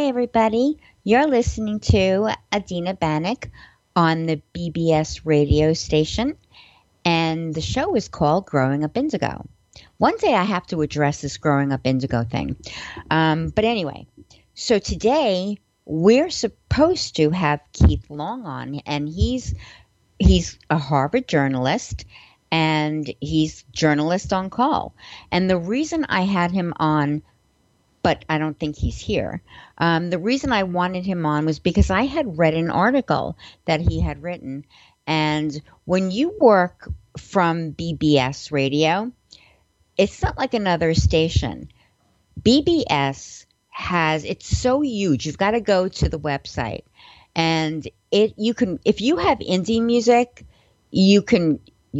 Hi, everybody. You're listening to Adina Bannock on the BBS radio station, and the show is called Growing Up Indigo. One day I have to address this Growing Up Indigo thing. But anyway, so today we're supposed to have Keith Long on, and he's a Harvard journalist, and he's journalist on call. And the reason I had him on, but I don't think he's here. The reason I wanted him on was because I had read an article that he had written. And when you work from BBS radio, it's not like another station. BBS it's so huge. You've got to go to the website. And you can, if you have indie music, you can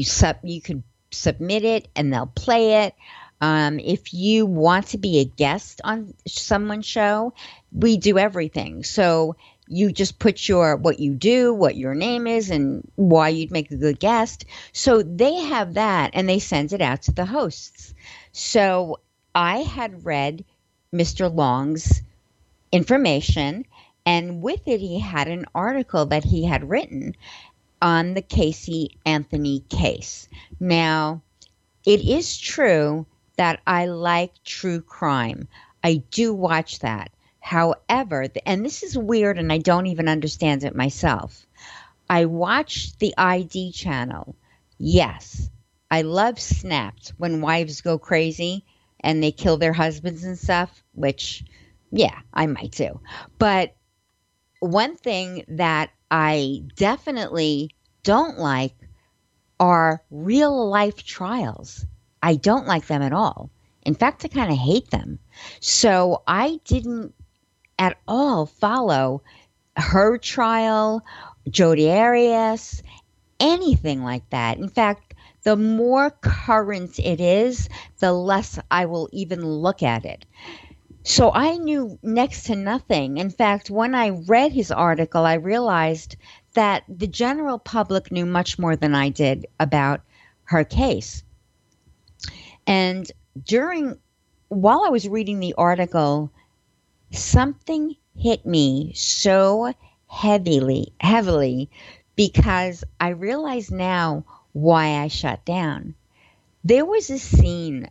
submit it and they'll play it. If you want to be a guest on someone's show, we do everything. So you just put what you do, what your name is, and why you'd make a good guest. So they have that, and they send it out to the hosts. So I had read Mr. Long's information, and with it, he had an article that he had written on the Casey Anthony case. Now, it is true that I like true crime. I do watch that. However, and this is weird and I don't even understand it myself, I watch the ID channel. Yes, I love Snapped, when wives go crazy and they kill their husbands and stuff, which, yeah, I might do. But one thing that I definitely don't like are real life trials. I don't like them at all. In fact, I kind of hate them. So I didn't at all follow her trial, Jodi Arias, anything like that. In fact, the more current it is, the less I will even look at it. So I knew next to nothing. In fact, when I read his article, I realized that the general public knew much more than I did about her case. And while I was reading the article, something hit me so heavily, because I realize now why I shut down. There was a scene,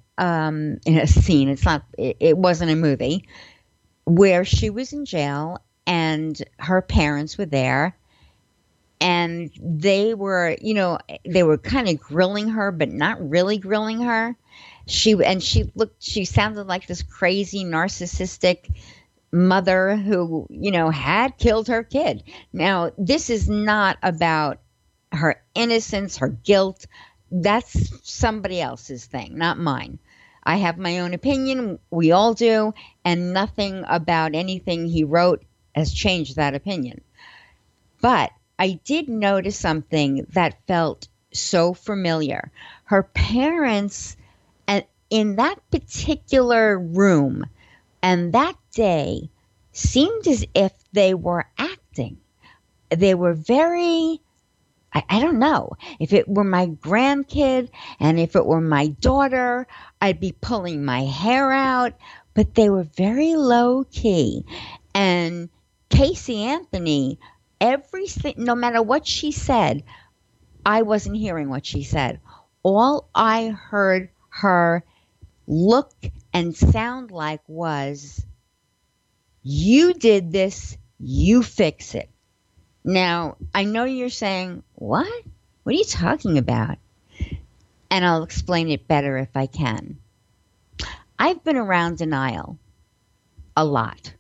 it wasn't a movie, where she was in jail and her parents were there. And they were kind of grilling her, but not really grilling her. She sounded like this crazy narcissistic mother who, had killed her kid. Now, this is not about her innocence, her guilt. That's somebody else's thing, not mine. I have my own opinion. We all do. And nothing about anything he wrote has changed that opinion. But I did notice something that felt so familiar. Her parents, in that particular room and that day, seemed as if they were acting. They were very, I don't know, if it were my grandkid and if it were my daughter, I'd be pulling my hair out, but they were very low key. And Casey Anthony, no matter what she said, I wasn't hearing what she said. All I heard her look and sound like was, you did this, you fix it. Now, I know you're saying, what? What are you talking about? And I'll explain it better if I can. I've been around denial a lot.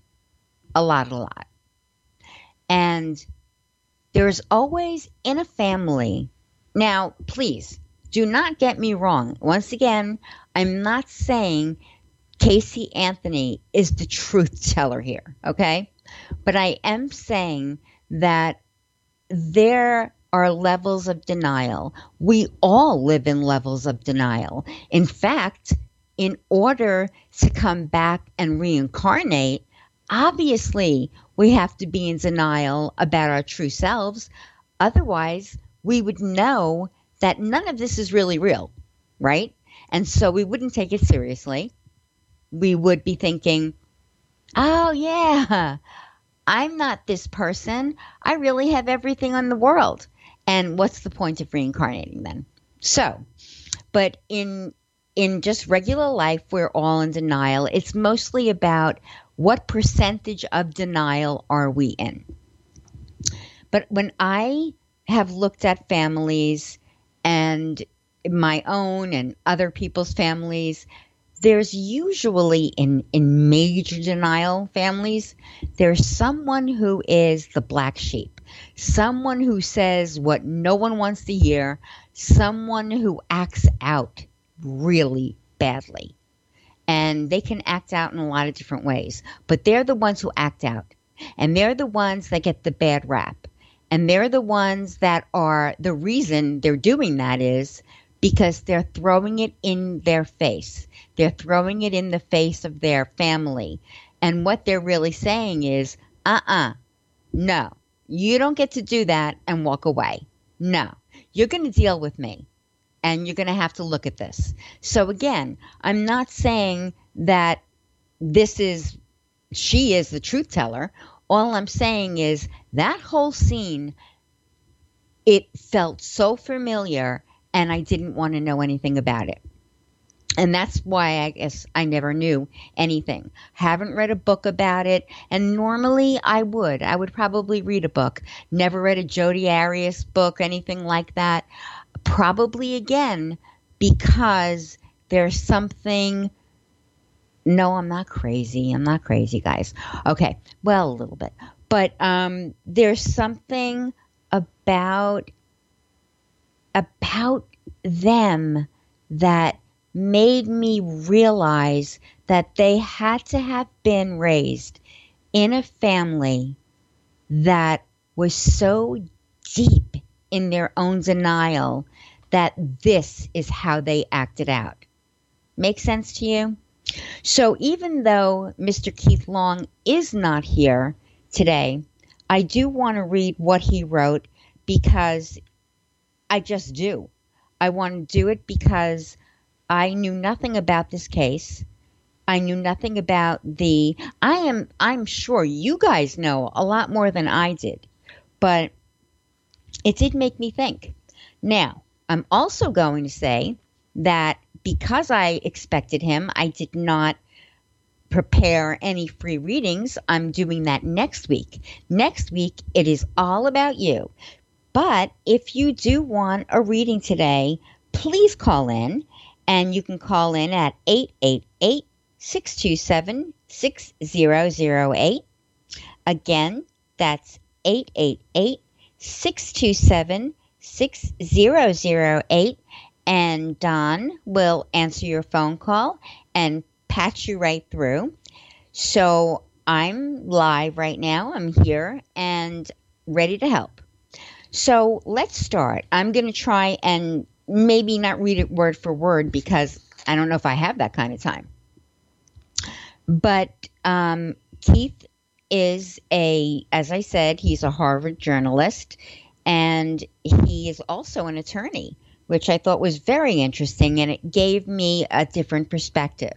And there's always in a family. Now, please, do not get me wrong. Once again, I'm not saying Casey Anthony is the truth teller here, okay? But I am saying that there are levels of denial. We all live in levels of denial. In fact, in order to come back and reincarnate, obviously we have to be in denial about our true selves. Otherwise, we would know that none of this is really real, right? And so we wouldn't take it seriously. We would be thinking, Oh, yeah. I'm not this person. I really have everything in the world. And what's the point of reincarnating then? So, but in just regular life, we're all in denial. It's mostly about what percentage of denial are we in. But when I have looked at families and my own and other people's families, there's usually in major denial families, there's someone who is the black sheep, someone who says what no one wants to hear, someone who acts out really badly. And they can act out in a lot of different ways, but they're the ones who act out. And they're the ones that get the bad rap. And they're the ones that are the reason they're doing that is because they're throwing it in their face. They're throwing it in the face of their family. And what they're really saying is, no, you don't get to do that and walk away. No, you're going to deal with me and you're going to have to look at this. So again, I'm not saying that she is the truth teller. All I'm saying is that whole scene, it felt so familiar and I didn't want to know anything about it. And that's why I guess I never knew anything. Haven't read a book about it. And normally I would. I would probably read a book. Never read a Jodi Arias book, anything like that. Probably again, because there's something. No, I'm not crazy. I'm not crazy, guys. Okay. Well, a little bit. But there's something about them that made me realize that they had to have been raised in a family that was so deep in their own denial that this is how they acted out. Make sense to you? So even though Mr. Keith Long is not here today, I do want to read what he wrote because I just do. I want to do it because I knew nothing about this case. I knew nothing about I'm sure you guys know a lot more than I did, but it did make me think. Now, I'm also going to say that because I expected him, I did not prepare any free readings. I'm doing that next week. Next week, it is all about you. But if you do want a reading today, please call in, and you can call in at 888-627-6008. Again, that's 888-627-6008, and Don will answer your phone call and patch you right through. So I'm live right now. I'm here and ready to help. So let's start. I'm going to try and maybe not read it word for word because I don't know if I have that kind of time. But Keith is as I said, he's a Harvard journalist, and he is also an attorney, which I thought was very interesting, and it gave me a different perspective.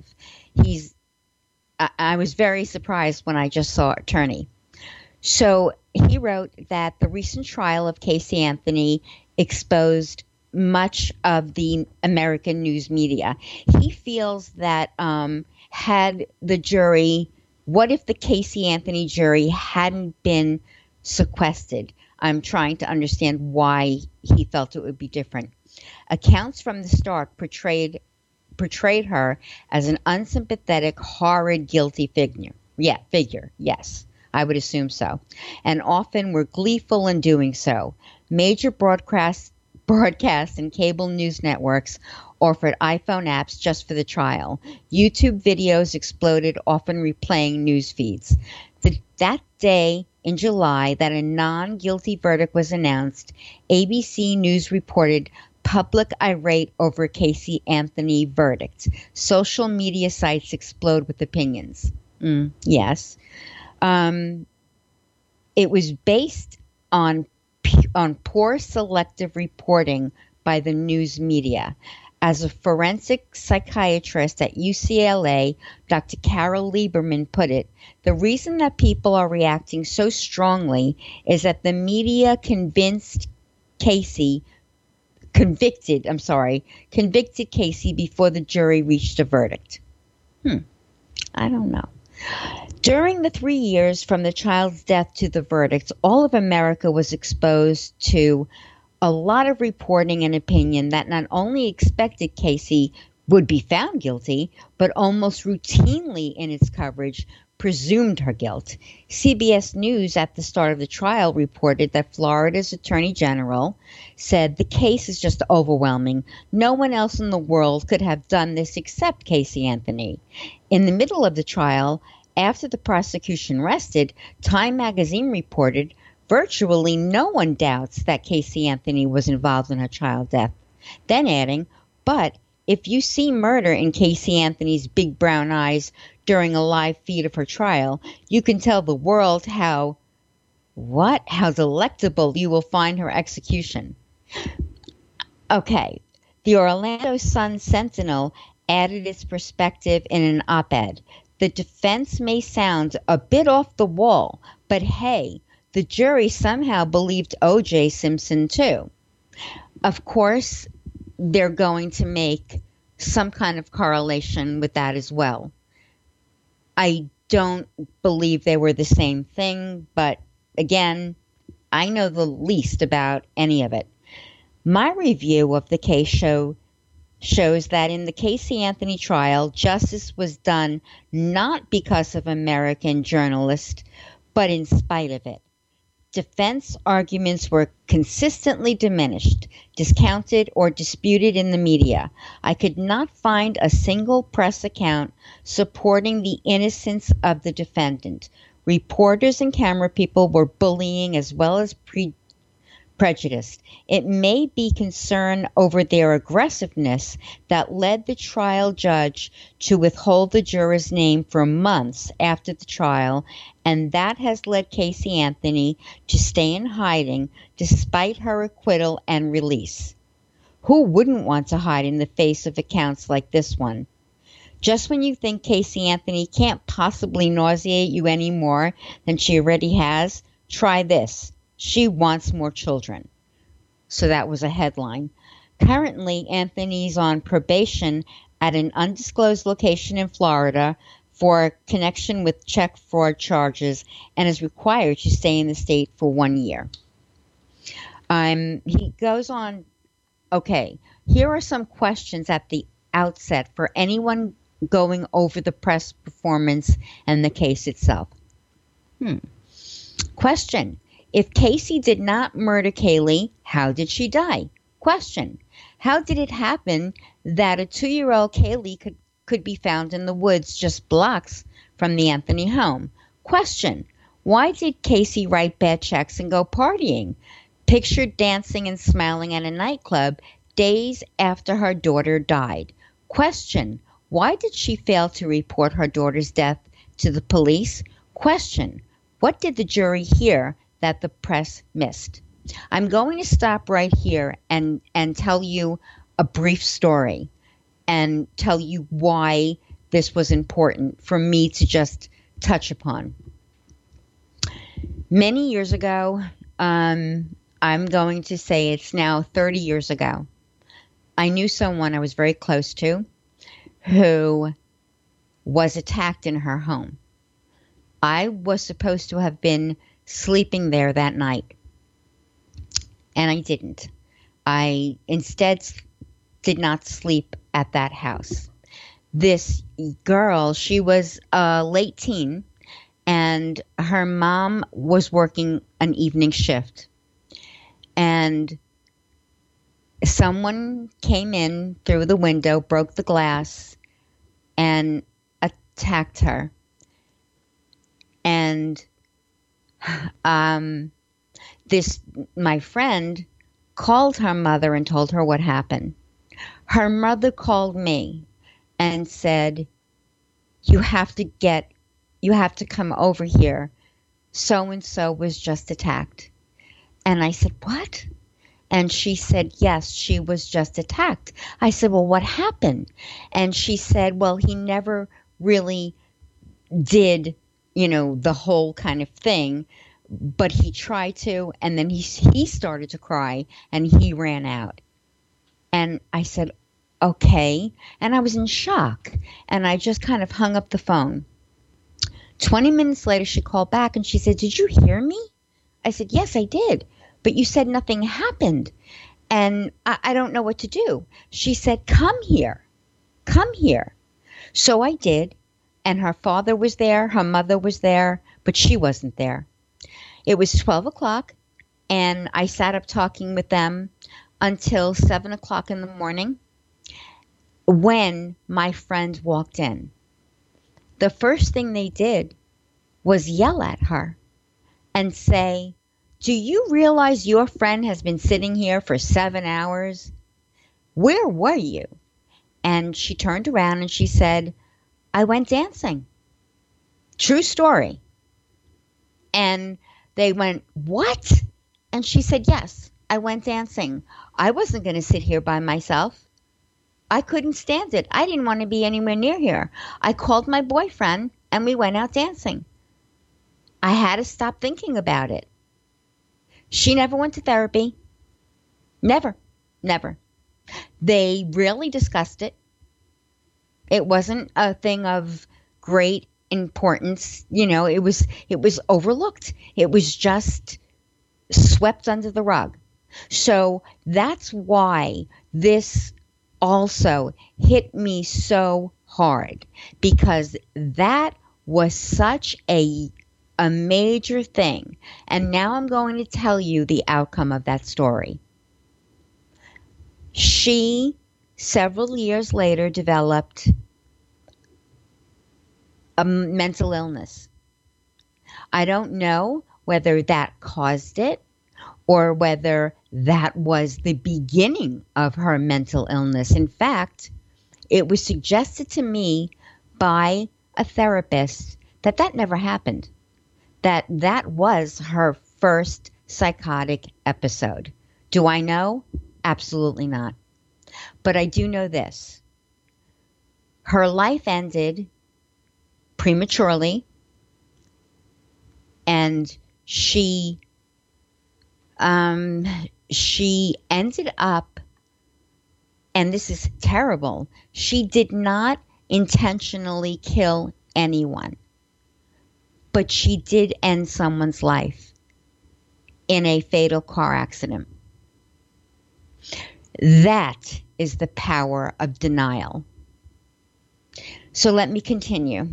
I was very surprised when I just saw attorney. So he wrote that the recent trial of Casey Anthony exposed much of the American news media. He feels that had the jury, what if the Casey Anthony jury hadn't been sequestered? I'm trying to understand why he felt it would be different. Accounts from the start portrayed her as an unsympathetic, horrid, guilty figure. Yes, I would assume so. And often were gleeful in doing so. Major broadcast and cable news networks offered iPhone apps just for the trial. YouTube videos exploded, often replaying news feeds. That day in July that a non-guilty verdict was announced, ABC News reported public irate over Casey Anthony verdict. Social media sites explode with opinions. Yes. It was based on poor selective reporting by the news media. As a forensic psychiatrist at UCLA, Dr. Carol Lieberman put it, the reason that people are reacting so strongly is that the media convicted Casey before the jury reached a verdict. I don't know. During the 3 years from the child's death to the verdict, all of America was exposed to a lot of reporting and opinion that not only expected Casey would be found guilty, but almost routinely in its coverage presumed her guilt. CBS News at the start of the trial reported that Florida's Attorney General said the case is just overwhelming. No one else in the world could have done this except Casey Anthony. In the middle of the trial, after the prosecution rested, Time magazine reported virtually no one doubts that Casey Anthony was involved in her child's death. Then adding, but if you see murder in Casey Anthony's big brown eyes during a live feed of her trial, you can tell the world how delectable you will find her execution. Okay, the Orlando Sun-Sentinel added its perspective in an op-ed. The defense may sound a bit off the wall, but hey, the jury somehow believed O.J. Simpson too. Of course, they're going to make some kind of correlation with that as well. I don't believe they were the same thing, but again, I know the least about any of it. My review of the case shows that in the Casey Anthony trial, justice was done not because of American journalists, but in spite of it. Defense arguments were consistently diminished, discounted, or disputed in the media. I could not find a single press account supporting the innocence of the defendant. Reporters and camera people were bullying as well as prejudiced. It may be concern over their aggressiveness that led the trial judge to withhold the juror's name for months after the trial, and that has led Casey Anthony to stay in hiding despite her acquittal and release. Who wouldn't want to hide in the face of accounts like this one? Just when you think Casey Anthony can't possibly nauseate you any more than she already has, try this. She wants more children. So that was a headline. Currently, Anthony's on probation at an undisclosed location in Florida for connection with check fraud charges and is required to stay in the state for 1 year. He goes on, okay, here are some questions at the outset for anyone going over the press performance and the case itself. Question. If Casey did not murder Caylee, how did she die? Question. How did it happen that a 2-year-old Caylee could be found in the woods just blocks from the Anthony home? Question. Why did Casey write bad checks and go partying? Pictured dancing and smiling at a nightclub days after her daughter died. Question. Why did she fail to report her daughter's death to the police? Question. What did the jury hear that the press missed? I'm going to stop right here and tell you a brief story and tell you why this was important for me to just touch upon. Many years ago, I'm going to say it's now 30 years ago, I knew someone I was very close to who was attacked in her home. I was supposed to have been sleeping there that night, and I didn't. I instead did not sleep at that house. This girl, she was a late teen, and her mom was working an evening shift. And someone came in through the window, broke the glass, and attacked her. And my friend called her mother and told her what happened. Her mother called me and said, you have to come over here. So-and-so was just attacked. And I said, what? And she said, yes, she was just attacked. I said, well, what happened? And she said, well, he never really did, the whole kind of thing, but he tried to, and then he started to cry and he ran out. And I said, okay. And I was in shock. And I just kind of hung up the phone. 20 minutes later, she called back and she said, did you hear me? I said, yes, I did. But you said nothing happened. And I don't know what to do. She said, come here. Come here. So I did. And her father was there. Her mother was there. But she wasn't there. It was 12 o'clock. And I sat up talking with them until 7 o'clock in the morning when my friend walked in. The first thing they did was yell at her and say, do you realize your friend has been sitting here for 7 hours? Where were you? And she turned around and she said, I went dancing. True story. And they went, what? And she said, yes, I went dancing. I wasn't going to sit here by myself. I couldn't stand it. I didn't want to be anywhere near here. I called my boyfriend and we went out dancing. I had to stop thinking about it. She never went to therapy. Never. They rarely discussed it. It wasn't a thing of great importance. It was overlooked. It was just swept under the rug. So that's why this also hit me so hard, because that was such a major thing. And now I'm going to tell you the outcome of that story. She, several years later, developed a mental illness. I don't know whether that caused it or whether that was the beginning of her mental illness. In fact, it was suggested to me by a therapist that never happened, that was her first psychotic episode. Do I know? Absolutely not. But I do know this. Her life ended prematurely, and she ended up, and this is terrible, she did not intentionally kill anyone, but she did end someone's life in a fatal car accident. That is the power of denial. So let me continue.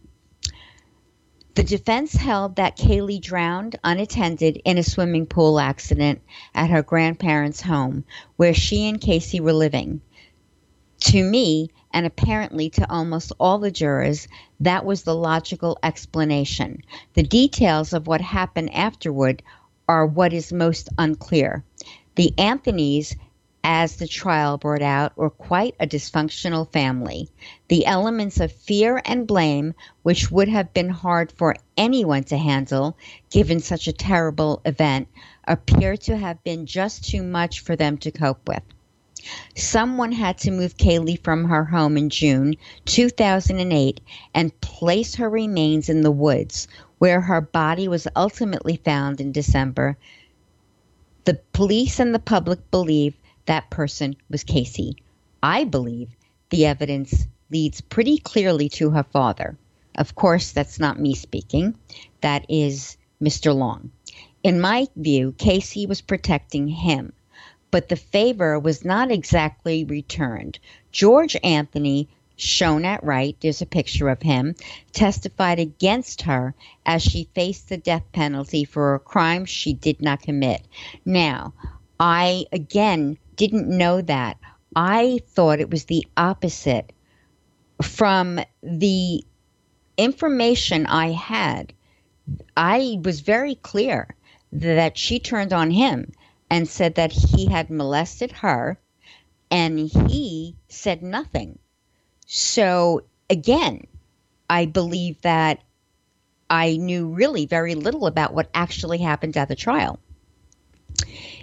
The defense held that Kaylee drowned unattended in a swimming pool accident at her grandparents' home, where she and Casey were living. To me, and apparently to almost all the jurors, that was the logical explanation. The details of what happened afterward are what is most unclear. The Anthonys, as the trial brought out, were quite a dysfunctional family. The elements of fear and blame, which would have been hard for anyone to handle given such a terrible event, appear to have been just too much for them to cope with. Someone had to move Kaylee from her home in June 2008 and place her remains in the woods, where her body was ultimately found in December. The police and the public believe that person was Casey. I believe the evidence leads pretty clearly to her father. Of course, that's not me speaking. That is Mr. Long. In my view, Casey was protecting him, but the favor was not exactly returned. George Anthony, shown at right, there's a picture of him, testified against her as she faced the death penalty for a crime she did not commit. Now, I, again, didn't know that. I thought it was the opposite. From the information I had, I was very clear that she turned on him and said that he had molested her, and he said nothing. So, again, I believe that I knew really very little about what actually happened at the trial.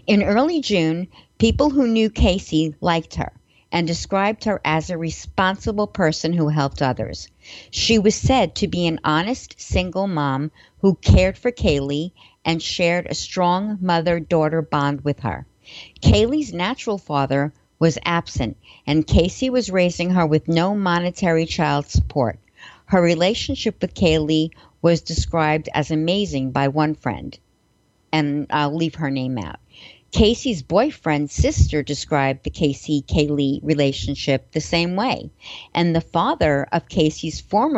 In early June, people who knew Casey liked her and described her as a responsible person who helped others. She was said to be an honest single mom who cared for Kaylee and shared a strong mother-daughter bond with her. Kaylee's natural father was absent, and Casey was raising her with no monetary child support. Her relationship with Kaylee was described as amazing by one friend, and I'll leave her name out. Casey's boyfriend's sister described the Casey-Kaylee relationship the same way, and the father of Casey's former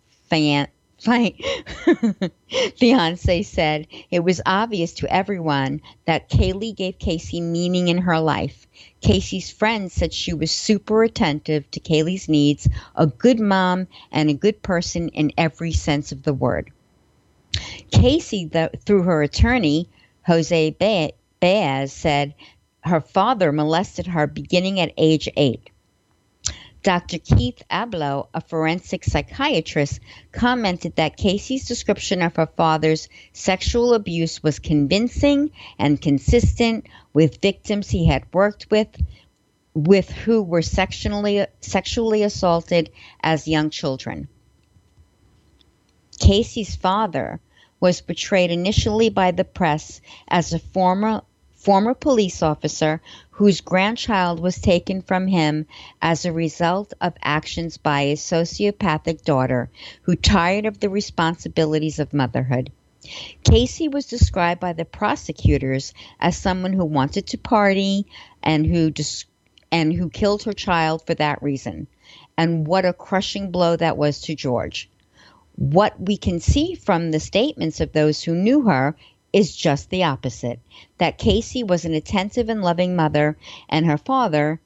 fiance said it was obvious to everyone that Kaylee gave Casey meaning in her life. Casey's friends said she was super attentive to Kaylee's needs, a good mom, and a good person in every sense of the word. Casey, through her attorney, Jose Baez, said her father molested her beginning at age 8. Dr. Keith Abloh, a forensic psychiatrist, commented that Casey's description of her father's sexual abuse was convincing and consistent with victims he had worked with who were sexually assaulted as young children. Casey's father was portrayed initially by the press as a former police officer whose grandchild was taken from him as a result of actions by a sociopathic daughter who tired of the responsibilities of motherhood. Casey was described by the prosecutors as someone who wanted to party and who killed her child for that reason. And what a crushing blow that was to George. What we can see from the statements of those who knew her is just the opposite, that Casey was an attentive and loving mother, and her father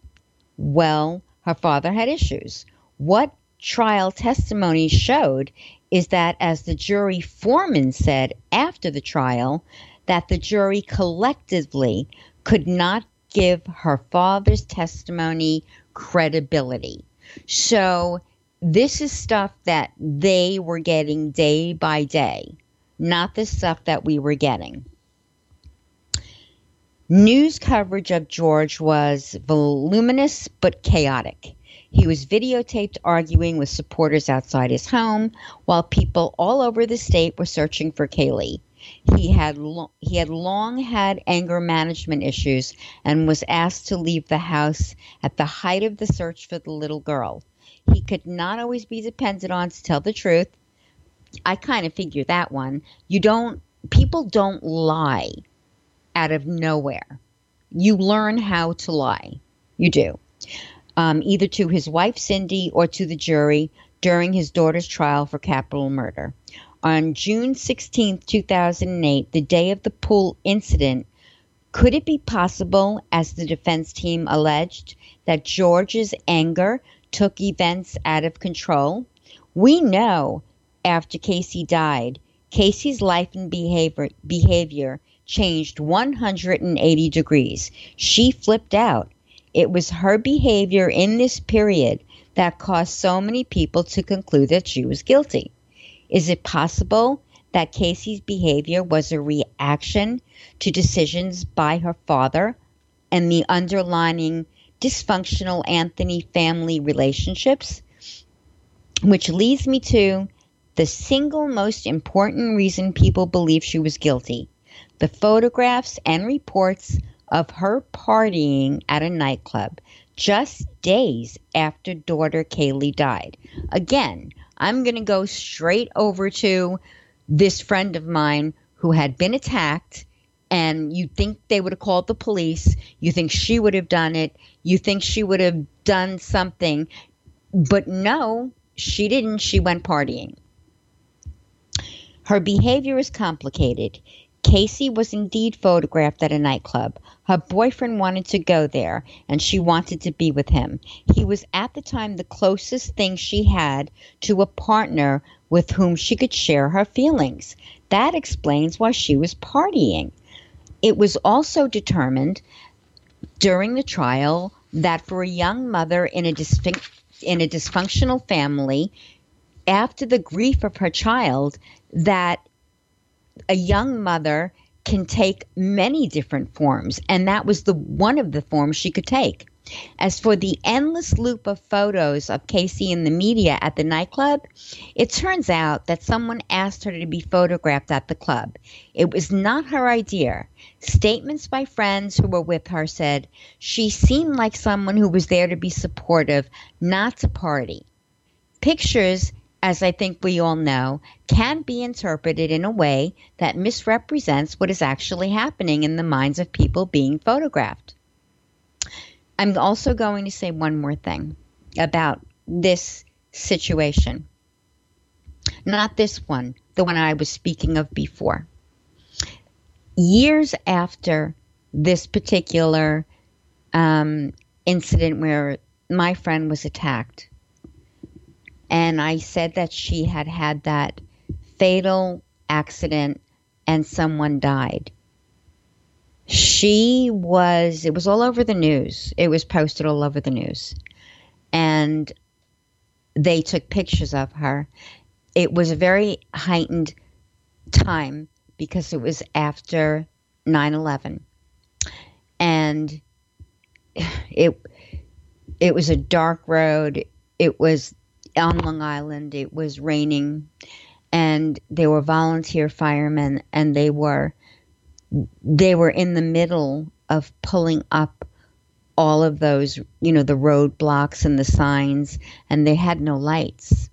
had issues. What trial testimony showed is that, as the jury foreman said after the trial, that the jury collectively could not give her father's testimony credibility. So this is stuff that they were getting day by day, not the stuff that we were getting. News coverage of George was voluminous but chaotic. He was videotaped arguing with supporters outside his home, while people all over the state were searching for Kaylee. He had long had anger management issues and was asked to leave the house at the height of the search for the little girl. He could not always be depended on to tell the truth. I kind of figure that one. People don't lie out of nowhere. You learn how to lie. You do. Either to his wife, Cindy, or to the jury during his daughter's trial for capital murder. On June 16, 2008, the day of the pool incident, could it be possible, as the defense team alleged, that George's anger took events out of control? We know after Casey died, Casey's life and behavior changed 180 degrees. She flipped out. It was her behavior in this period that caused so many people to conclude that she was guilty. Is it possible that Casey's behavior was a reaction to decisions by her father and the underlying dysfunctional Anthony family relationships? Which leads me to the single most important reason people believe she was guilty: the photographs and reports of her partying at a nightclub just days after daughter Kaylee died. Again, I'm going to go straight over to this friend of mine who had been attacked, and you think they would have called the police. You think she would have done it. You think she would have done something. But no, she didn't. She went partying. Her behavior is complicated. Casey was indeed photographed at a nightclub. Her boyfriend wanted to go there, and she wanted to be with him. He was at the time the closest thing she had to a partner with whom she could share her feelings. That explains why she was partying. It was also determined during the trial that for a young mother in a dysfunctional family, after the grief of her child, that a young mother can take many different forms, and that was the one of the forms she could take. As for the endless loop of photos of Casey in the media at the nightclub, it turns out that someone asked her to be photographed at the club. It was not her idea. Statements by friends who were with her said she seemed like someone who was there to be supportive, not to party. Pictures, as I think we all know, can be interpreted in a way that misrepresents what is actually happening in the minds of people being photographed. I'm also going to say one more thing about this situation. Not this one, the one I was speaking of before. Years after this particular incident where my friend was attacked, and I said that she had had that fatal accident and someone died. It was all over the news. It was posted all over the news. And they took pictures of her. It was a very heightened time because it was after 9/11. And it was a dark road. It was on Long Island. It was raining. And there were volunteer firemen, and they were in the middle of pulling up all of those, the roadblocks and the signs, and they had no lights.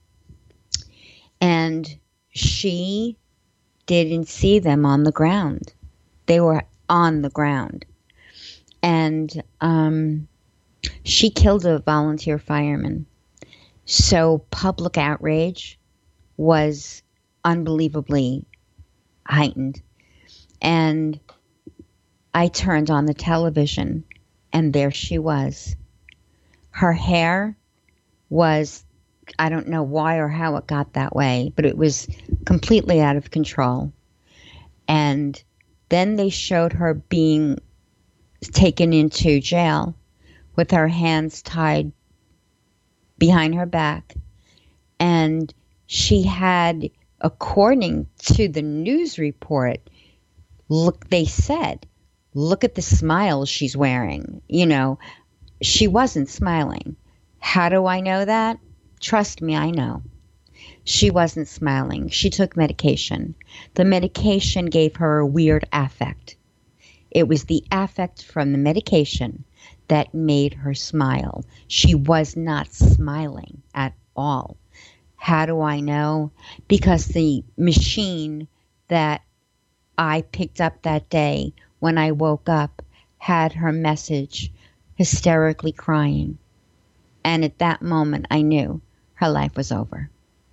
And she didn't see them on the ground. They were on the ground. And she killed a volunteer fireman. So public outrage was unbelievably heightened. And I turned on the television, and there she was. Her hair was, I don't know why or how it got that way, but it was completely out of control. And then they showed her being taken into jail with her hands tied behind her back. And she had, according to the news report, they said, look at the smile she's wearing. She wasn't smiling. How do I know that? Trust me, I know. She wasn't smiling. She took medication. The medication gave her a weird affect. It was the affect from the medication that made her smile. She was not smiling at all. How do I know? Because the machine that I picked up that day when I woke up had her message, hysterically crying. And at that moment, I knew her life was over.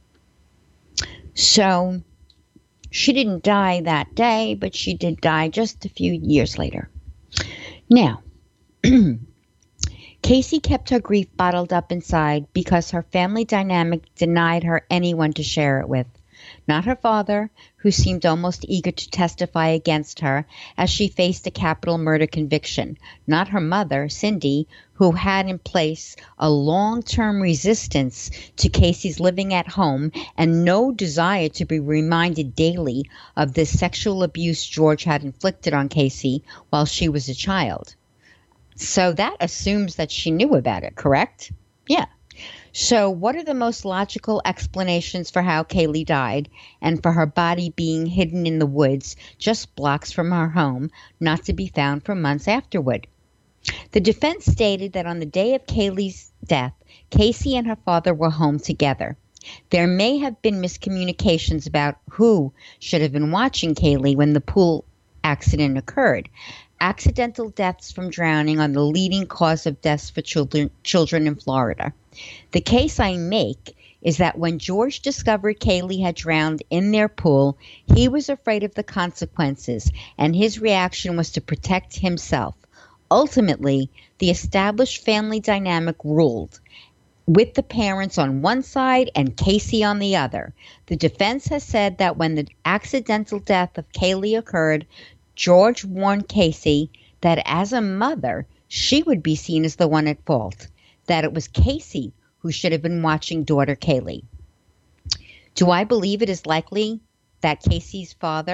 So she didn't die that day, but she did die just a few years later. Now, Casey kept her grief bottled up inside because her family dynamic denied her anyone to share it with. Not her father, who seemed almost eager to testify against her as she faced a capital murder conviction. Not her mother, Cindy, who had in place a long-term resistance to Casey's living at home and no desire to be reminded daily of the sexual abuse George had inflicted on Casey while she was a child. So that assumes that she knew about it, correct? Yeah. So what are the most logical explanations for how Caylee died and for her body being hidden in the woods just blocks from her home, not to be found for months afterward? The defense stated that on the day of Caylee's death, Casey and her father were home together. There may have been miscommunications about who should have been watching Caylee when the pool accident occurred. Accidental deaths from drowning are the leading cause of deaths for children in Florida. The case I make is that when George discovered Caylee had drowned in their pool, he was afraid of the consequences, and his reaction was to protect himself. Ultimately, the established family dynamic ruled, with the parents on one side and Casey on the other. The defense has said that when the accidental death of Caylee occurred, George warned Casey that as a mother, she would be seen as the one at fault, that it was Casey who should have been watching daughter Caylee. Do I believe it is likely that Casey's father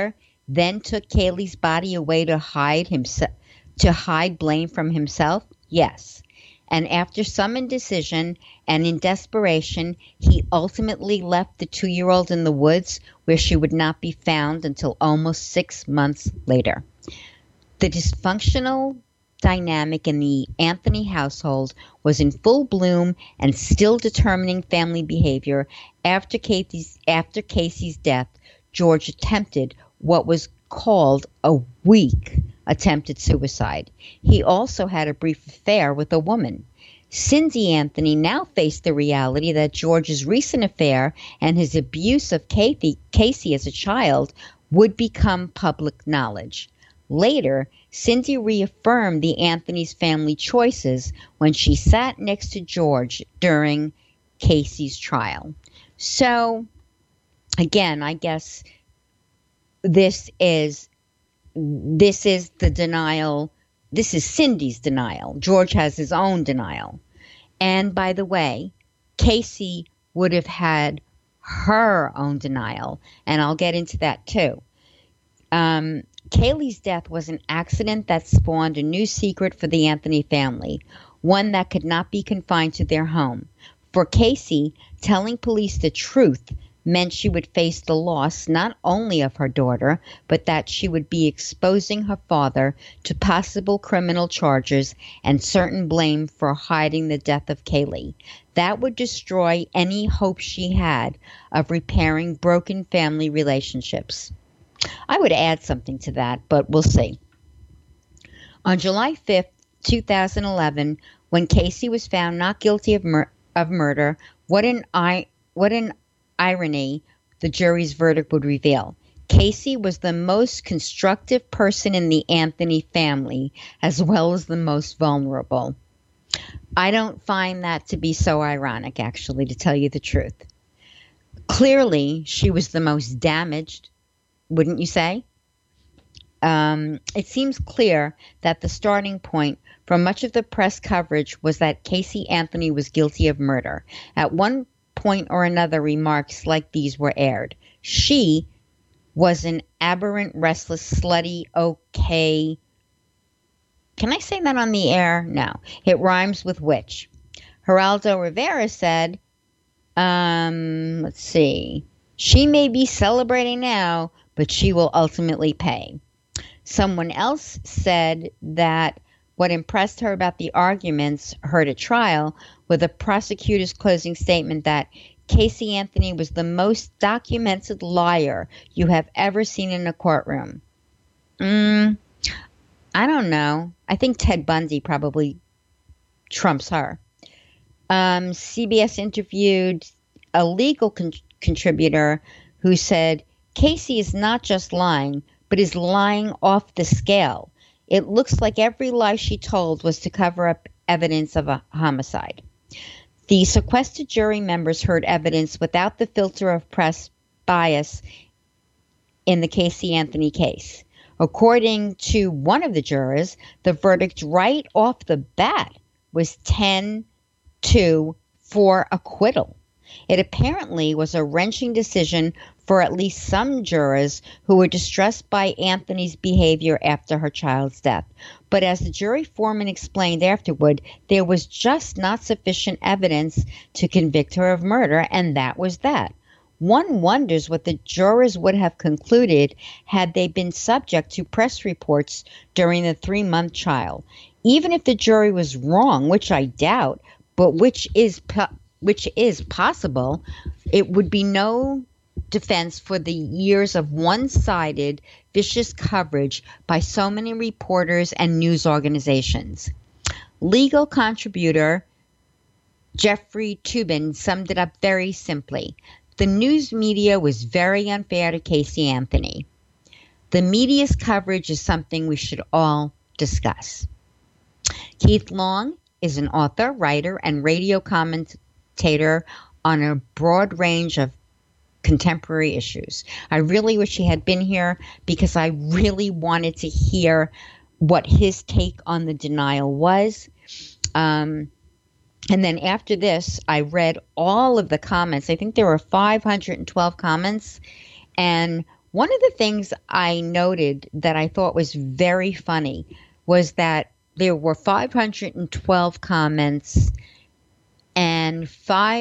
then took Kaylee's body away to hide blame from himself? Yes. And after some indecision and in desperation, he ultimately left the 2-year-old in the woods where she would not be found until almost 6 months later. The dysfunctional dynamic in the Anthony household was in full bloom and still determining family behavior. After Casey's death, George attempted what was called a weak attempted suicide. He also had a brief affair with a woman. Cindy Anthony now faced the reality that George's recent affair and his abuse of Casey as a child would become public knowledge. Later, Cindy reaffirmed the Anthony's family choices when she sat next to George during Casey's trial. So, again, I guess this is the denial. This is Cindy's denial. George has his own denial. And by the way, Casey would have had her own denial, and I'll get into that too. Kaylee's death was an accident that spawned a new secret for the Anthony family, one that could not be confined to their home. For Casey, telling police the truth meant she would face the loss not only of her daughter, but that she would be exposing her father to possible criminal charges and certain blame for hiding the death of Kaylee. That would destroy any hope she had of repairing broken family relationships. I would add something to that, but we'll see. On July 5th, 2011, when Casey was found not guilty of murder, what an irony the jury's verdict would reveal. Casey was the most constructive person in the Anthony family, as well as the most vulnerable. I don't find that to be so ironic, actually, to tell you the truth. Clearly, she was the most damaged, wouldn't you say? It seems clear that the starting point for much of the press coverage was that Casey Anthony was guilty of murder. At one point or another, remarks like these were aired. She was an aberrant, restless, slutty, okay. Can I say that on the air? No. It rhymes with witch. Geraldo Rivera said, let's see. She may be celebrating now, but she will ultimately pay. Someone else said that what impressed her about the arguments heard at trial were the prosecutor's closing statement that Casey Anthony was the most documented liar you have ever seen in a courtroom. I don't know. I think Ted Bundy probably trumps her. CBS interviewed a legal contributor who said, Casey is not just lying, but is lying off the scale. It looks like every lie she told was to cover up evidence of a homicide. The sequestered jury members heard evidence without the filter of press bias in the Casey Anthony case. According to one of the jurors, the verdict right off the bat was 10-2 for acquittal. It apparently was a wrenching decision for at least some jurors who were distressed by Anthony's behavior after her child's death. But as the jury foreman explained afterward, there was just not sufficient evidence to convict her of murder, and that was that. One wonders what the jurors would have concluded had they been subject to press reports during the 3-month trial. Even if the jury was wrong, which I doubt, but which is possible, it would be no defense for the years of one-sided, vicious coverage by so many reporters and news organizations. Legal contributor Jeffrey Toobin summed it up very simply. The news media was very unfair to Casey Anthony. The media's coverage is something we should all discuss. Keith Long is an author, writer, and radio commentator on a broad range of contemporary issues. I really wish he had been here because I really wanted to hear what his take on the denial was. And then after this, I read all of the comments. I think there were 512 comments. And One of the things I noted that I thought was very funny was that there were 512 comments and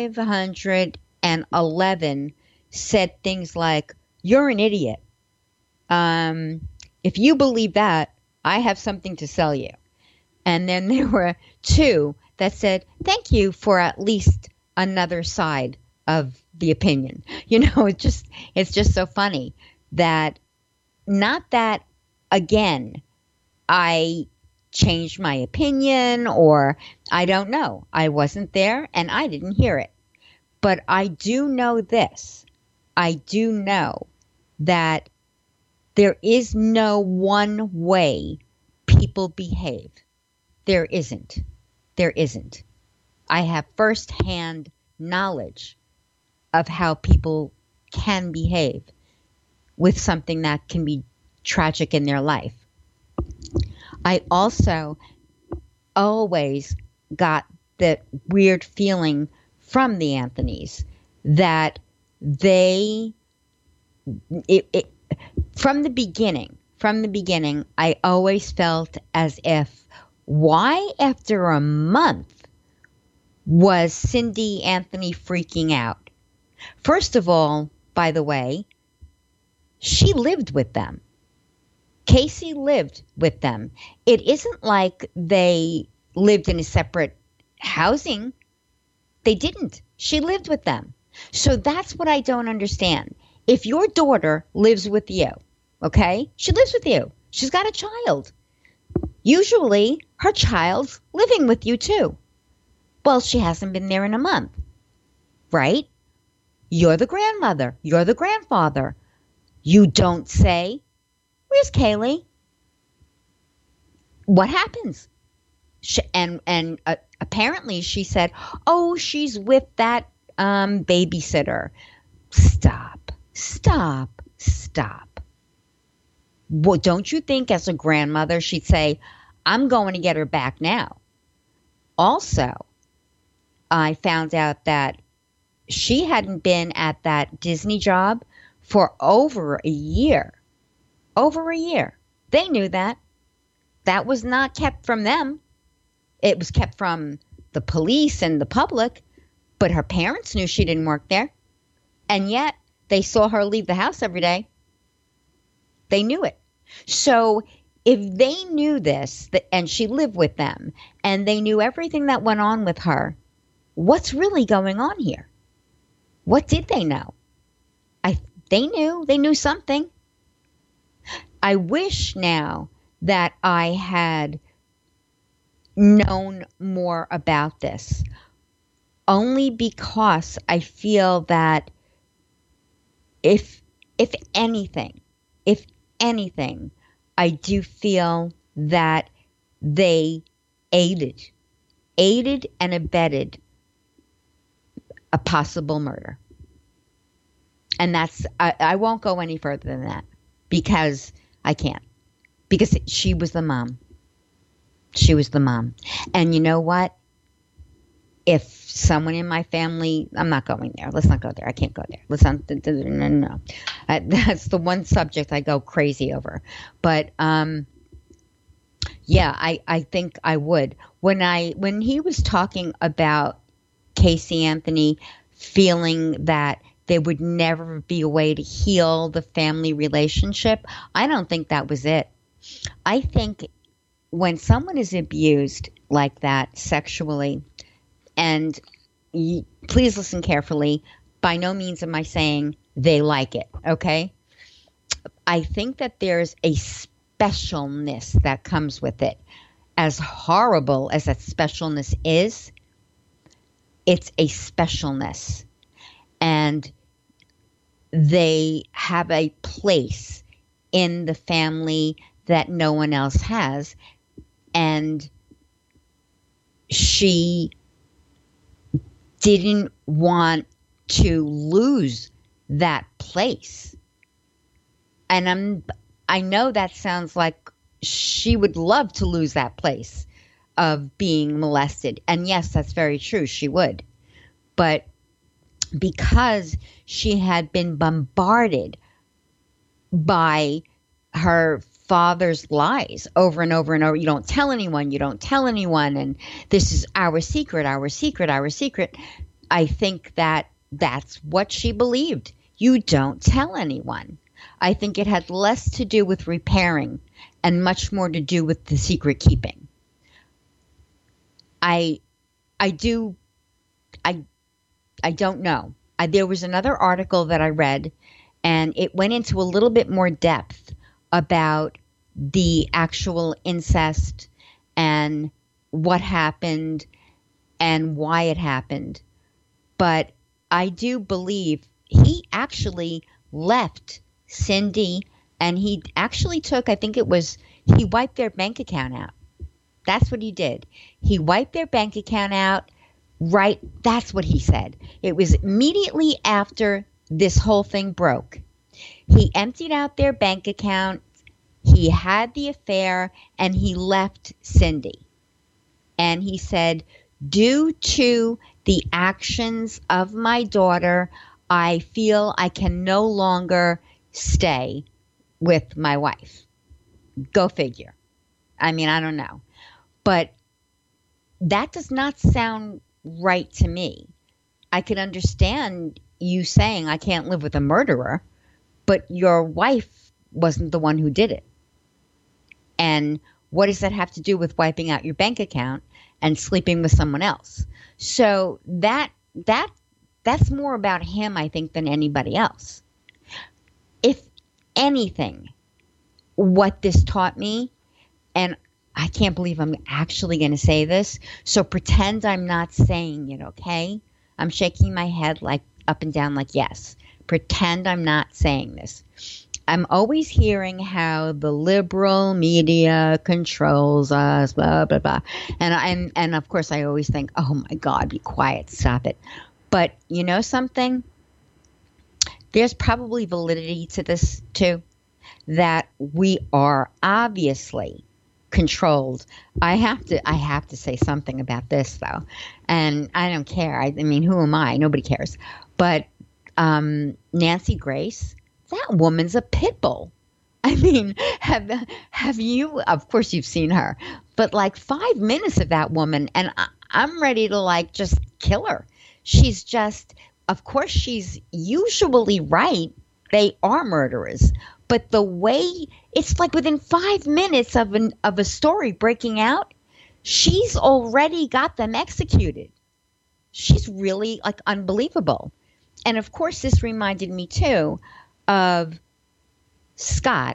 511 said things like, "You're an idiot. Um, if you believe that, I have something to sell you." And then there were two that said, "Thank you for at least another side of the opinion." It's just so funny that, not that, again, I changed my opinion, or I don't know. I wasn't there and I didn't hear it. But I do know this. I do know that there is no one way people behave. There isn't. There isn't. I have firsthand knowledge of how people can behave with something that can be tragic in their life. I also always got the weird feeling from the Anthonys that they, it from the beginning, I always felt as if, why after a month was Cindy Anthony freaking out? First of all, by the way, she lived with them. Casey lived with them. It isn't like they lived in a separate housing. They didn't. She lived with them. So that's what I don't understand. If your daughter lives with you, okay, she lives with you. She's got a child. Usually her child's living with you too. Well, she hasn't been there in a month, right? You're the grandmother. You're the grandfather. You don't say, "Where's Kaylee?" What happens? Apparently she said, "Oh, she's with that babysitter." Stop. Stop. Stop. Well, don't you think as a grandmother she'd say, "I'm going to get her back now"? Also, I found out that she hadn't been at that Disney job for over a year. Over a year. They knew that. That was not kept from them. It was kept from the police and the public, but her parents knew she didn't work there. And yet they saw her leave the house every day. They knew it. So if they knew this, and she lived with them, and they knew everything that went on with her, what's really going on here? What did they know? They knew something. I wish now that I had known more about this, only because I feel that if anything, I do feel that they aided and abetted a possible murder. And I won't go any further than that, because I can't. Because she was the mom. She was the mom. And you know what? If someone in my family, I'm not going there. Let's not go there. I can't go there. Let's not, no. That's the one subject I go crazy over. But yeah, I think I would. When he was talking about Casey Anthony feeling that there would never be a way to heal the family relationship, I don't think that was it. I think when someone is abused like that sexually, and please listen carefully, by no means am I saying they like it, okay? I think that there's a specialness that comes with it. As horrible as that specialness is, it's a specialness. And they have a place in the family that no one else has. And she didn't want to lose that place. And I know that sounds like she would love to lose that place of being molested. And yes, that's very true. She would. But because she had been bombarded by her father's lies over and over and over. You don't tell anyone, you don't tell anyone, and this is our secret, our secret, our secret. I think that that's what she believed. You don't tell anyone. I think it had less to do with repairing and much more to do with the secret keeping. I do I don't know. There was another article that I read, and it went into a little bit more depth about the actual incest and what happened and why it happened. But I do believe he actually left Cindy, and he actually took, I think it was, he wiped their bank account out. That's what he did. He wiped their bank account out. Right. That's what he said. It was immediately after this whole thing broke. He emptied out their bank account. He had the affair and he left Cindy. And he said, due to the actions of my daughter, I feel I can no longer stay with my wife. Go figure. I mean, I don't know. But that does not sound right to me. I could understand you saying I can't live with a murderer, but your wife wasn't the one who did it. And what does that have to do with wiping out your bank account and sleeping with someone else? So that's more about him, I think, than anybody else. If anything, what this taught me, and I can't believe I'm actually going to say this, so pretend I'm not saying it, okay? I'm shaking my head like up and down like yes. Pretend I'm not saying this. I'm always hearing how the liberal media controls us, blah, blah, blah. And of course I always think, oh my God, be quiet, stop it. But you know something? There's probably validity to this too, that we are obviously controlled. I have to say something about this though, and I don't care. I mean, who am I? Nobody cares. But Nancy Grace, that woman's a pit bull. I mean, have you? Of course, you've seen her, but like 5 minutes of that woman, and I'm ready to like just kill her. She's just, of course, she's usually right. They are murderers. But the way it's like within 5 minutes of a story breaking out, she's already got them executed. She's really like unbelievable. And of course, this reminded me too of Scott.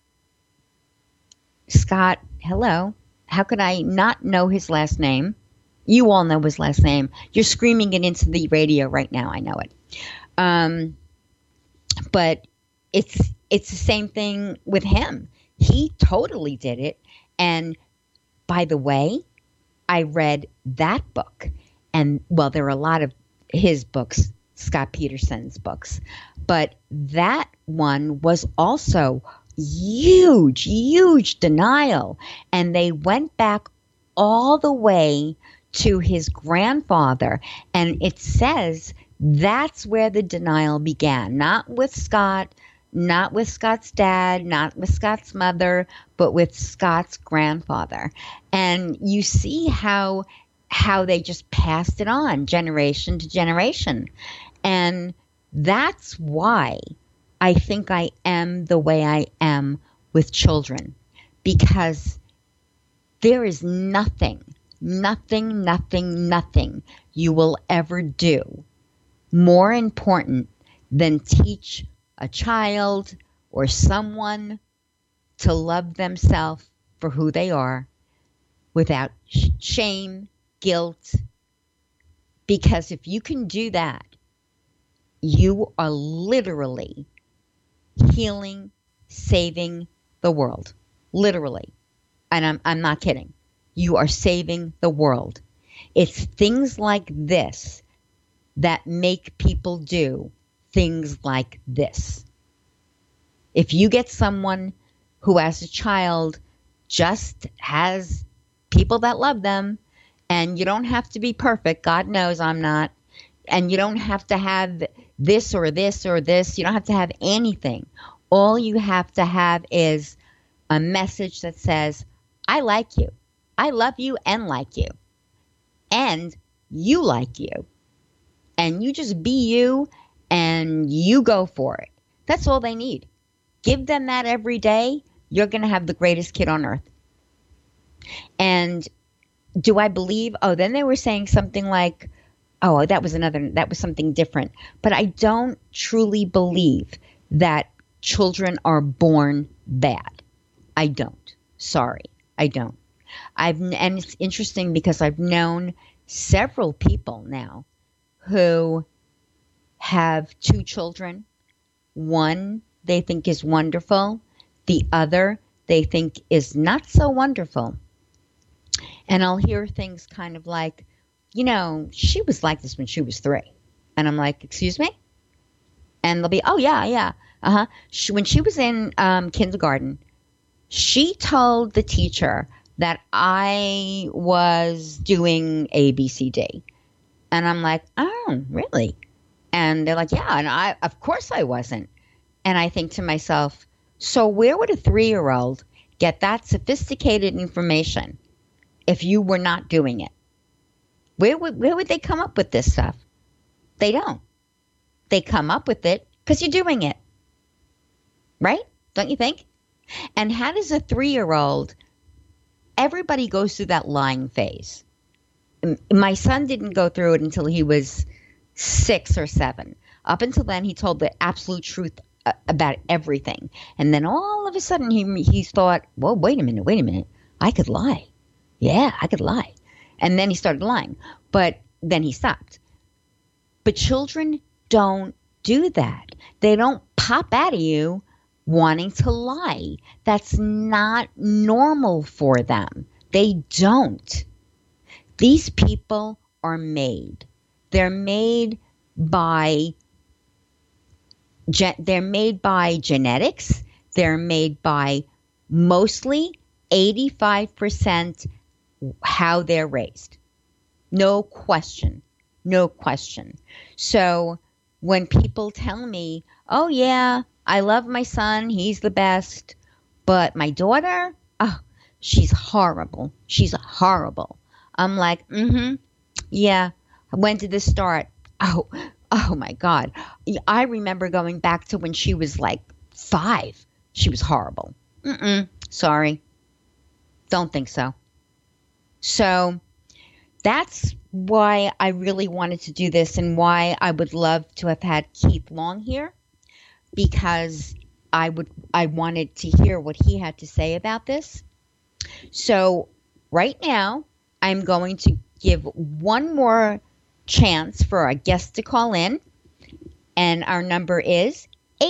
Scott, hello. How could I not know his last name? You all know his last name. You're screaming it into the radio right now. I know it. But it's the same thing with him. He totally did it. And by the way, I read that book. And well, there are a lot of his books, Scott Peterson's books. But that one was also huge denial. And they went back all the way to his grandfather. And it says that's where the denial began. Not with Scott, not with Scott's dad, not with Scott's mother, but with Scott's grandfather. And you see how they just passed it on generation to generation. And that's why I think I am the way I am with children, because there is nothing you will ever do more important than teach a child or someone to love themselves for who they are without shame, guilt. Because if you can do that, you are literally healing, saving the world. Literally. And I'm not kidding. You are saving the world. It's things like this that make people do things like this. If you get someone who as a child just has people that love them, and you don't have to be perfect, God knows I'm not, and you don't have to have this or this or this, you don't have to have anything. All you have to have is a message that says, I like you. I love you and like you. And you like you. And you just be you and you go for it. That's all they need. Give them that every day. You're going to have the greatest kid on earth. And do I believe? Oh, then they were saying something like, oh, that was something different. But I don't truly believe that children are born bad. I don't. Sorry, I don't. And it's interesting because I've known several people now who have two children. One they think is wonderful. The other they think is not so wonderful. And I'll hear things kind of like, she was like this when she was 3. And I'm like, excuse me? And they'll be, oh, yeah, yeah. Uh-huh. When she was in kindergarten, she told the teacher that I was doing A, B, C, D. And I'm like, oh, really? And they're like, yeah. And of course I wasn't. And I think to myself, so where would a 3-year-old get that sophisticated information if you were not doing it? Where would they come up with this stuff? They don't. They come up with it because you're doing it. Right? Don't you think? And how does a 3-year-old, everybody goes through that lying phase. My son didn't go through it until he was 6 or 7. Up until then, he told the absolute truth about everything. And then all of a sudden, he thought, well, wait a minute. I could lie. Yeah, I could lie. And then he started lying. But then he stopped. But children don't do that. They don't pop out of you wanting to lie. That's not normal for them. They don't. These people are made. They're made by genetics. They're made by mostly 85% how they're raised. No question. No question. So when people tell me, oh yeah, I love my son, he's the best, but my daughter, oh, she's horrible. She's horrible. I'm like, yeah. When did this start? Oh my God. I remember going back to when she was like 5. She was horrible. Sorry. Don't think so. So that's why I really wanted to do this and why I would love to have had Keith Long here, because I wanted to hear what he had to say about this. So right now, I'm going to give one more chance for a guest to call in, and our number is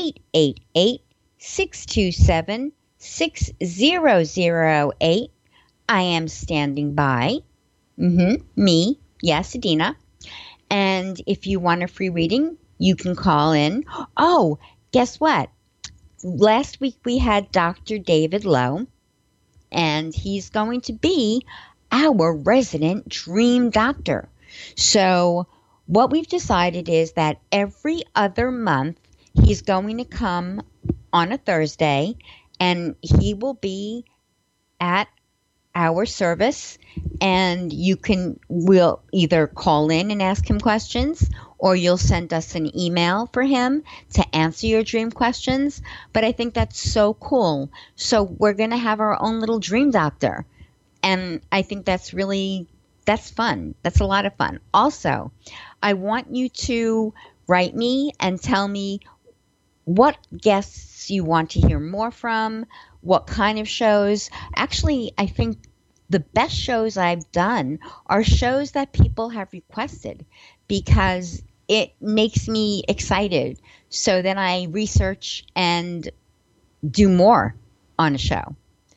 888-627-6008. I am standing by. Me, yes, Adina. And if you want a free reading, you can call in. Oh, guess what? Last week we had Dr. David Lowe, and he's going to be our resident dream doctor. So what we've decided is that every other month he's going to come on a Thursday, and he will be at our service, and we'll either call in and ask him questions, or you'll send us an email for him to answer your dream questions. But I think that's so cool. So we're going to have our own little dream doctor. And I think that's fun. That's a lot of fun. Also, I want you to write me and tell me what guests you want to hear more from, what kind of shows. Actually, I think the best shows I've done are shows that people have requested, because it makes me excited. So then I research and do more on a show.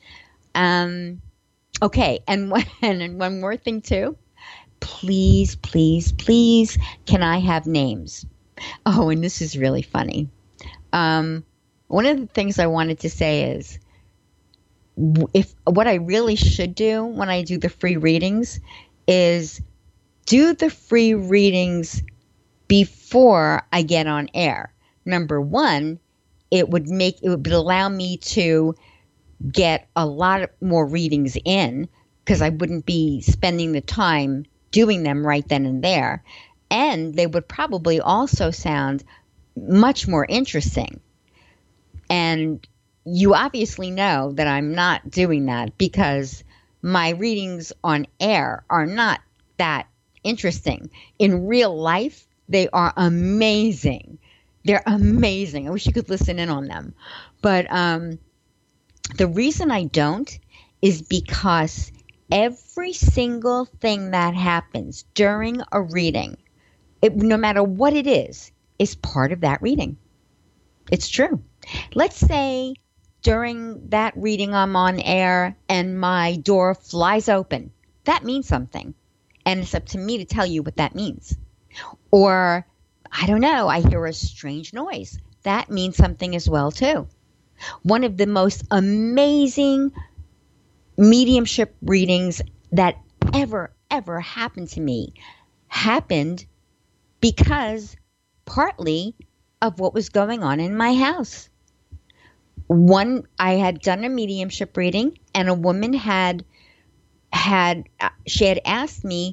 Okay, and one more thing too. Please, please, please, can I have names? Oh, and this is really funny. One of the things I wanted to say is, what I really should do when I do the free readings is do the free readings before I get on air. Number one, it would allow me to get a lot more readings in because I wouldn't be spending the time doing them right then and there. And they would probably also sound much more interesting. And you obviously know that I'm not doing that because my readings on air are not that interesting. In real life, they are amazing. They're amazing. I wish you could listen in on them. But the reason I don't is because every single thing that happens during a reading, no matter what it is part of that reading. It's true. Let's say during that reading I'm on air and my door flies open. That means something. And it's up to me to tell you what that means. Or, I don't know, I hear a strange noise. That means something as well, too. One of the most amazing mediumship readings that ever happened to me happened because partly of what was going on in my house. I had done a mediumship reading and a woman had asked me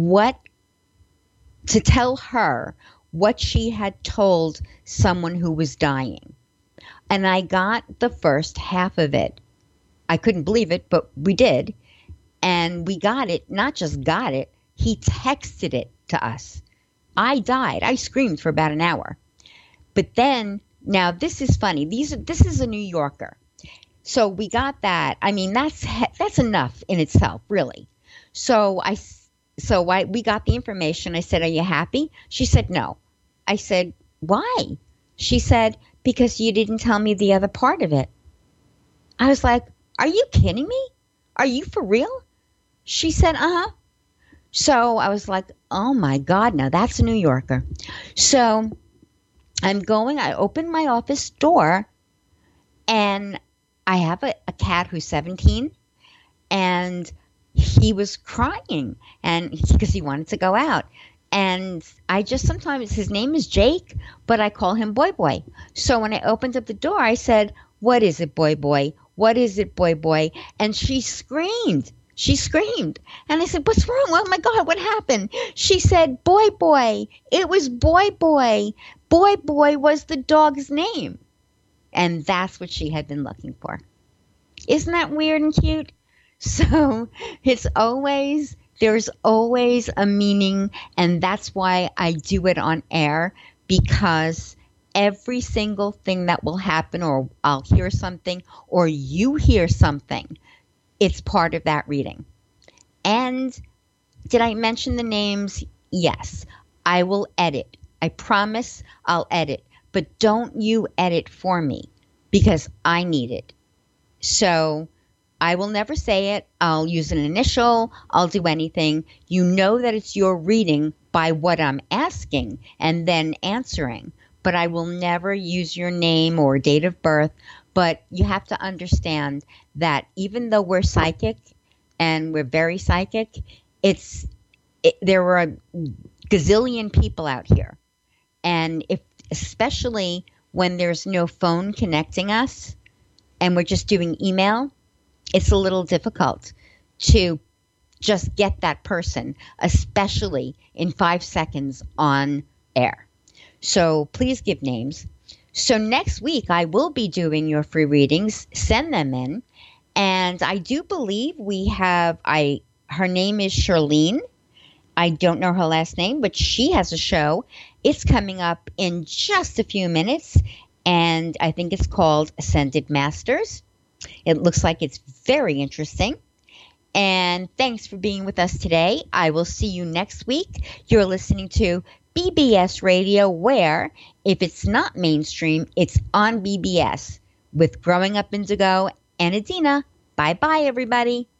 to tell her what she had told someone who was dying. And I got the first half of it. I couldn't believe it, but we did. And we got it, not just got it, he texted it to us. I died. I screamed for about an hour. But then, now this is funny. This is a New Yorker. So we got that. I mean, that's enough in itself, really. So we got the information. I said, "Are you happy?" She said, "No." I said, "Why?" She said, "Because you didn't tell me the other part of it." I was like, "Are you kidding me? Are you for real?" She said, "Uh-huh." So I was like, oh my God, now that's a New Yorker. So I opened my office door and I have a cat who's 17 and he was crying and because he wanted to go out. And sometimes his name is Jake, but I call him Boy Boy. So when I opened up the door, I said, "What is it, Boy Boy? What is it, Boy Boy?" And she screamed. And I said, "What's wrong? Oh my God, what happened?" She said, "Boy Boy. It was Boy Boy. Boy Boy was the dog's name." And that's what she had been looking for. Isn't that weird and cute? So there's always a meaning, and that's why I do it on air, because every single thing that will happen, or I'll hear something, or you hear something, it's part of that reading. And did I mention the names? Yes. I will edit. I promise I'll edit. But don't you edit for me because I need it. So I will never say it. I'll use an initial. I'll do anything. You know that it's your reading by what I'm asking and then answering. But I will never use your name or date of birth. But you have to understand that even though we're psychic and we're very psychic, there are a gazillion people out here. And especially when there's no phone connecting us and we're just doing email, it's a little difficult to just get that person, especially in 5 seconds on air. So please give names. So next week, I will be doing your free readings. Send them in. And I do believe her name is Charlene. I don't know her last name, but she has a show. It's coming up in just a few minutes. And I think it's called Ascended Masters. It looks like it's very interesting. And thanks for being with us today. I will see you next week. You're listening to BBS Radio, where if it's not mainstream, it's on BBS with Growing Up Indigo and Adina. Bye-bye, everybody.